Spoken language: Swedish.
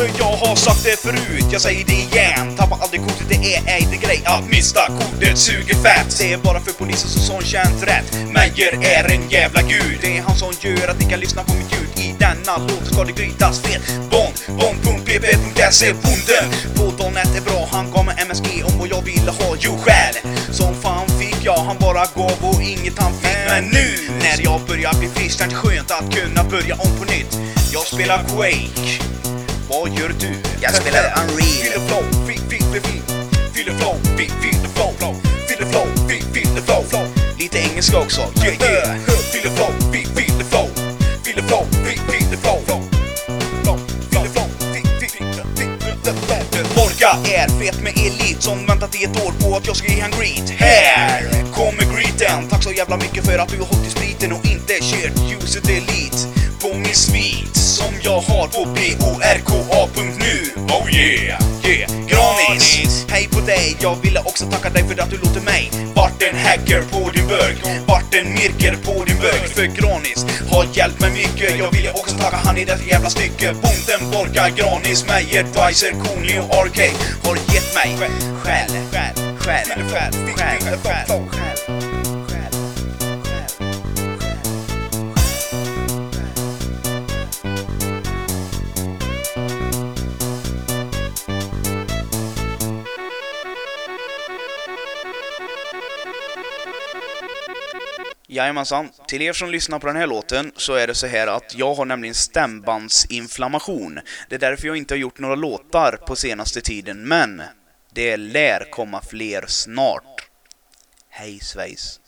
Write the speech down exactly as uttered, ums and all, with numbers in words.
För jag har sagt det förut, jag säger det igen. Tappa aldrig kortet, det är ej det grej att mista kortet suger fett. Det är bara för polisen som sån känns rätt. Meyer är en jävla gud. Det är han som gör att ni kan lyssna på mitt ljud. I denna låt ska det grytas fel. Bond, bond punkt p p punkt se. Bonden på Donnet är bra, han gav mig M S G om vad jag ville ha. Jo själv, som fan fick jag, han bara gav och inget han fick. Men nu, när jag börjar bli frisk, är det skönt att kunna börja om på nytt. Jag spelar Quake. Vad gör du? Jag spelar Unreal. Feel the flow, feel, feel the flow. Feel the flow, feel, feel the flow, flow. Feel the flow, feel, feel the flow, flow. Lite engelska också. Yeah, yeah. Feel the flow, feel, feel the flow. Feel the flow, feel, feel the flow, flow. Flow, feel the flow, feel, feel, feel the flow. Borka är fet med elit som väntat i ett år på att jag ska ge han greet. Här kommer greeten. Tack så jävla mycket för att du har hållit i spriten och inte kört Use it Elite på min svit som jag har på b o r k a punkt nu. Oh yeah, yeah, Granis. Hej på dig, jag ville också tacka dig för att du låter mig vart en hacker på din burk, vart en mirker på din burk. För Granis har hjälpt mig mycket. Jag ville också tacka han i detta jävla stycke. Bonden, Borka, Granis, Meyer, Dicer, Coney och R K har gett mig själ, själ, själ, själ, själ, själ, själ, själ. Jajamensan, till er som lyssnar på den här låten så är det så här att jag har nämligen stämbandsinflammation. Det är därför jag inte har gjort några låtar på senaste tiden, men det lär komma fler snart. Hej svejs.